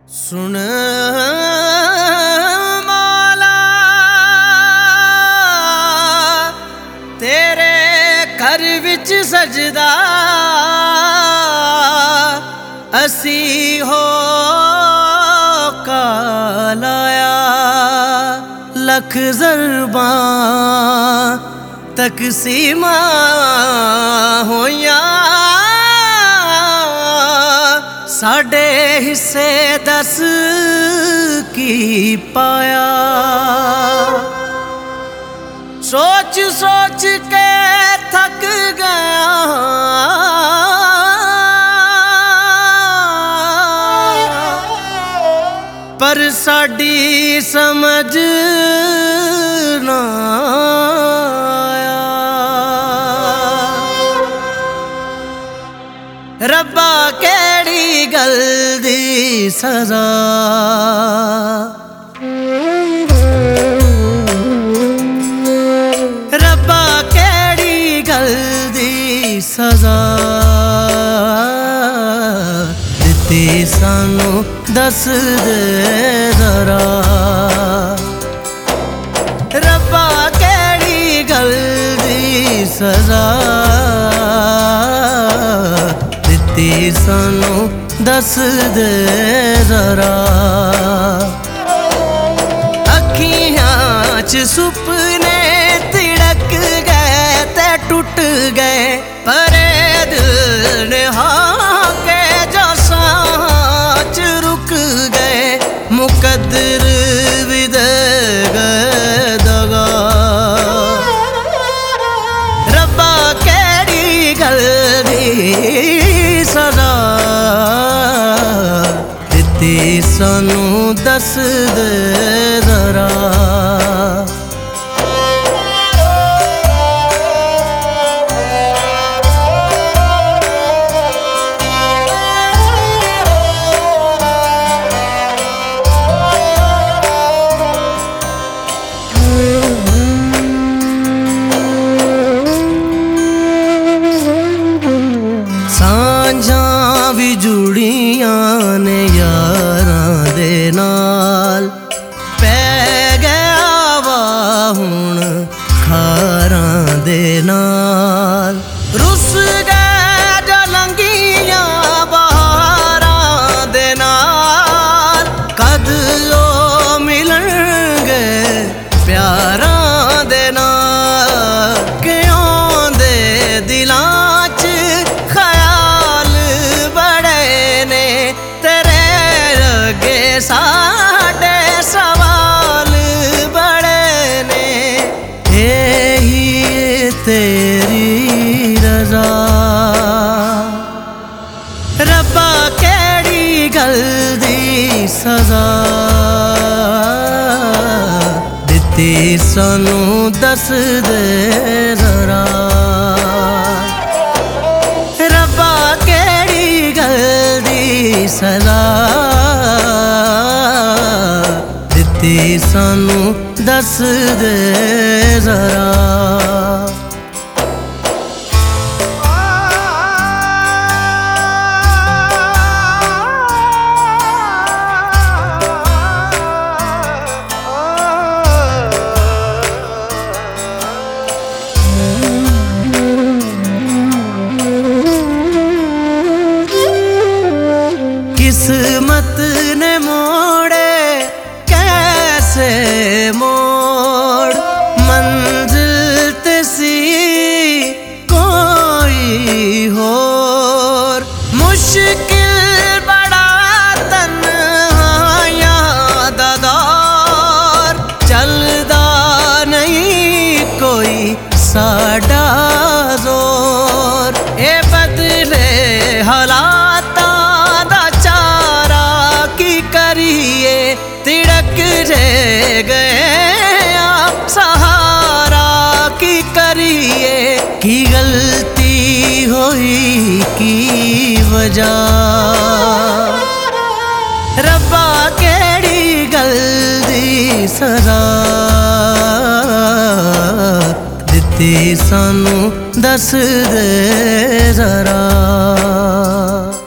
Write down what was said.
सुन माला तेरे घर विच सजदा असी हो कालाया लख ज़रबा तकसीमा होया साडे हिस्से दस की पाया। सोच सोच के थक गया पर साडी समझ ना आया। रब्बा केड़ी गल दी सजा रब्बा केड़ी गल दी सजा दित्ती सानू दस दे जरा। रब्बा केड़ी गल दी सजा दित्ती सानू दस दे जरा। अखियां च सुपने तिड़क गए ते टूट गए परे दिल ने हाँ के जो सांच रुक गए मुकद्दर भी दे गए दगा। रब्बा केड़ी गल दी सजा दित्ती सानू दस दे जरा। सांझां भी जुड़ियां ने यारां दे नाल पै गया वा हुण खारां दे नाल। रुस गए जो लंघियां बहारां दे नाल कद ओ मिलणगे प्यारां दे नाल। क्यों दे दिलां साडे सवाल बड़े ने यही तेरी रजा। रब्बा केड़ी गल दी सजा दित्ती सानू दस दे जरा। रब्बा केड़ी गल दी सजा दित्ती सानू दस दे जरा। किस्मत ने मोड़े कैसे मोड़ मंजिल तसी कोई होर। मुश्किल बड़ा तन्हाइयां दा दौर चलदा नहीं कोई साडा जोर। ए बदले हालात तिड़क जे गए सहारा की करिए। की गलती हुई की वजह रब्बा केड़ी गल दी सजा दित्ती सानू दस दे जरा।